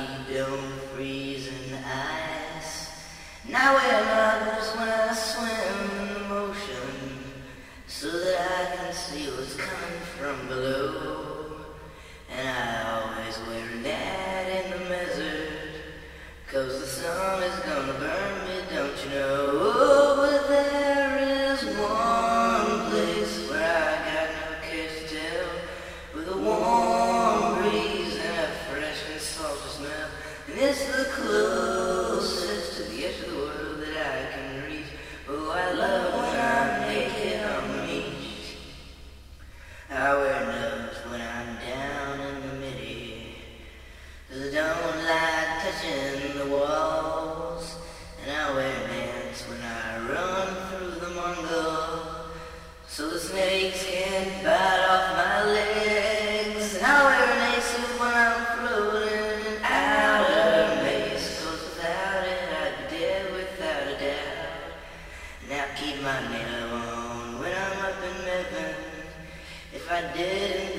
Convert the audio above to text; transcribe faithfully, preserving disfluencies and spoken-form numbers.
feet don't freeze in the ice. And I wear goggles when I swim in the ocean, so that I can see what's coming from below. And I always wear a net in the desert, 'cause the sun is gonna burn me, don't you know? Oh, but there is one place where I got no care to tell, with a warm breeze and a fresh and salty smell. And it's the closest to the edge of the world that I can reach. Oh, I love when I'm naked on the beach. I wear nubs when I'm down in the middle, 'cause I don't like touching the walls. And I wear pants when I run through the jungle, so the snakes can't bite off my legs. And I wear an ace when I'm floating in outer space, 'cause without it I'd be dead without a doubt. And I keep my nail on when I'm up in heaven. If I didn't